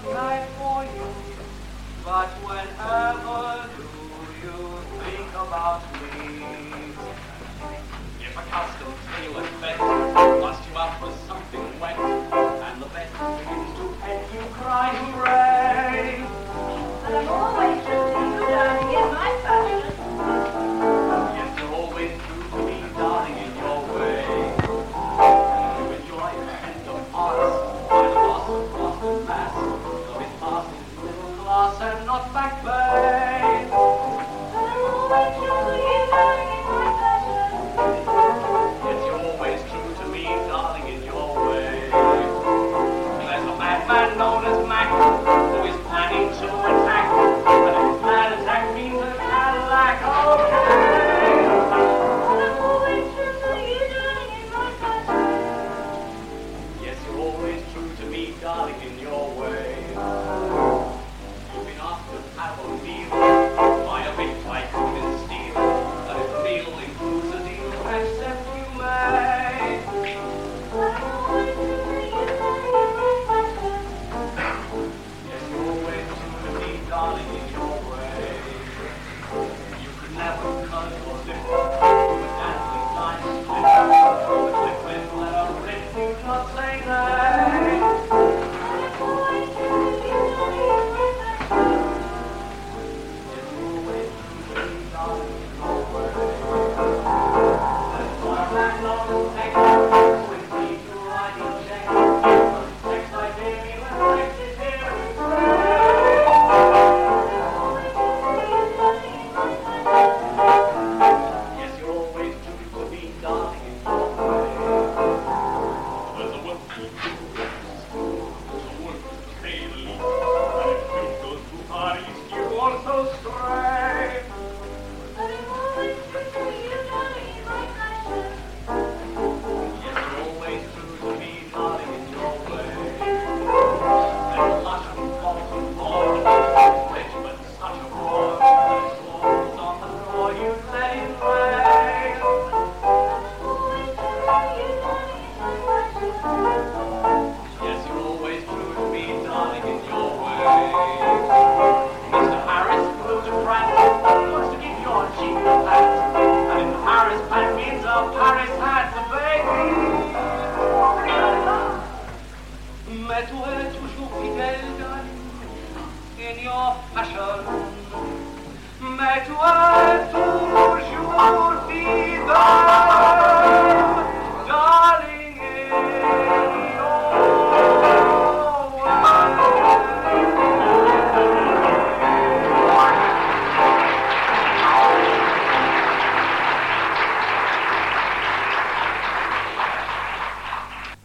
night for you. But whenever do you think about me? If a custom tailor's vet bust you up with something wet, and the vet begins to pet you, cry hooray! But I'm always true to you, darling, in my fashion. Yes, you're always true to me, darling, in your way. You enjoy the scent of arts, while the boss of Boston Mass, though his past is middle class and not back bay. But I'm always true to you, darling, in my fashion. Yes, you're always true to me, darling, in your way. There's a madman known as Mac, who is planning to attack, and if his mad attack means a Cadillac, okay. But I'm always true to you, darling, in my fashion. Yes, you're always true to me, darling, in your way. You've been asked to have a meal by a big tycoon in steel, and if the meal includes a deal, accept you may. But I'm always true to you, darling, in my fashion. Yes, you're always true to me, darling, in your way. You could never cut your lip with a dazzling line split. The clip will let a rip, do not say nay. But I'm always true to you, darling, in my fashion. Yes, you're always true to me, darling, in your way. There's one man known as Peck, who is free to ride in check. But his sex I gave him, and sex is here to stay. Yes, you're always true to me, darling, in your way. There's a work to do, there's a work to say the least, and if you goes to parties, you also stray. But I'm always true to you, darling, in my fashion. Yes, you're always true to me, darling, in your way. There's a lush and false and bored, rich but such a bore, that his soul was on the floor, you let him rain. Always true to you, darling, in my fashion. Yes, you're always true to me, darling, in your way. Mr. Harris, who's a brat, wants to give your cheek a pat, and if the Paris pat means a Paris hat, the baby. Mais toi, toujours fidèle, darling, in your fashion. Mais toi,